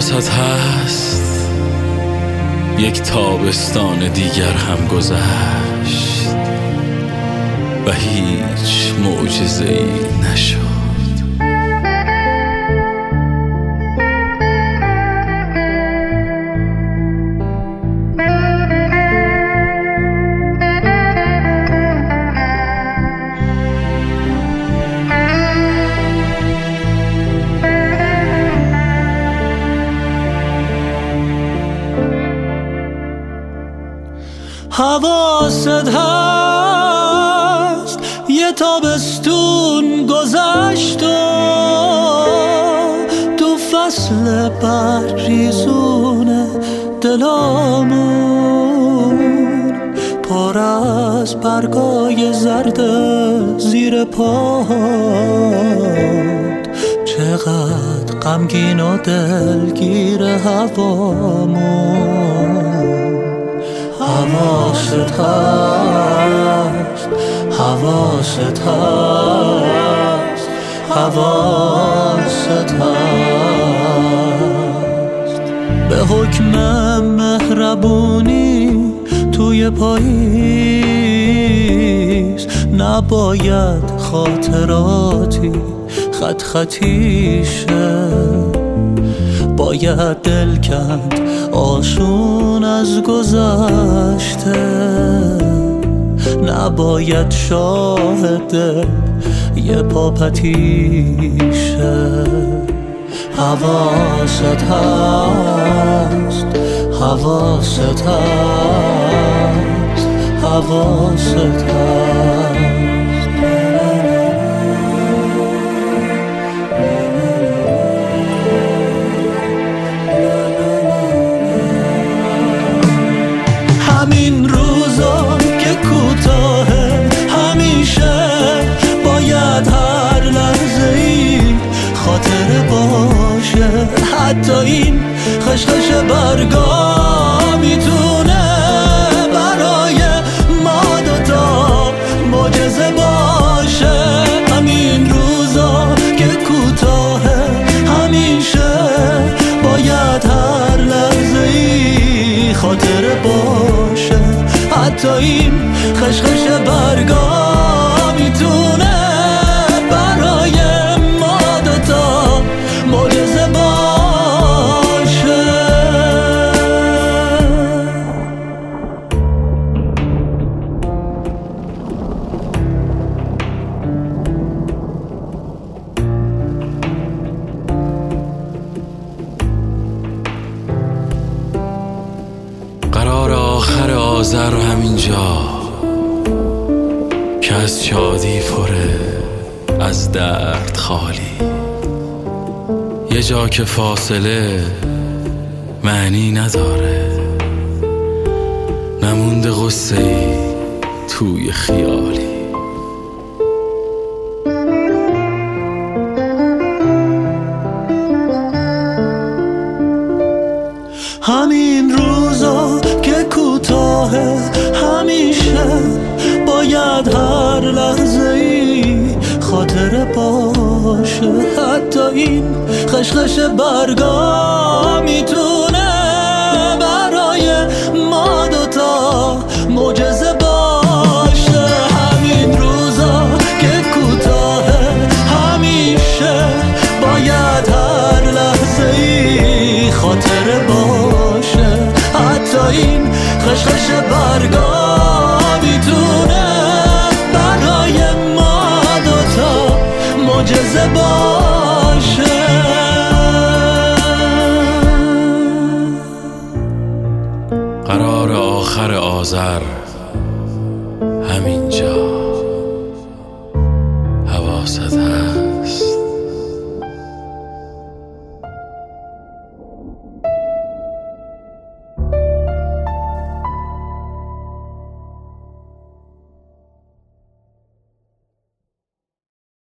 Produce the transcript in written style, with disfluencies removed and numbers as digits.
حواست هست یک تابستان دیگر هم گذشت و هیچ معجزه‌ای نشد. حواست هست یه تابستون گذشت و تو فصل برریزون دلامون پر از برگای زرد زیر پات، چقدر غمگین و دلگیر هوامون. حواست هست، حواست هست، حواست هست. به حکم مهربونی توی پاییز نباید خاطراتی خط خطی شه، باید دل کند آسون از گذشته، نباید شاهد یه پاپتیشه. حواست هست، حواست هست، حواست هست. همین روزا که کوتاهه همیشه باید هر لحظه ای خاطره باشه، حتی این خشخش برگا میتونه برای ما دوتا معجزه باشه. همین روزا که کوتاهه همیشه باید هر لحظه ای خاطره باشه، حتی این خشخش برگا میتونه برای ما دوتا معجزه باشه. قرار آخر آذر همینجا که از شادی پره از درد خالی، یه جا که فاصله معنی نداره، نمونده غصه‌ای توی خیالی. همین روزا که کوتاهه همیشه باید هر لحظه ای خاطره باشه، حتی این خشخش برگا میتونه برای ما دوتا معجزه باشه. همین روزا که کوتاهه همیشه باید هر لحظه ای خاطره باشه، حتی این خشخش برگا میتونه برای ما دوتا معجزه باشه. قرار آخر آذر همینجا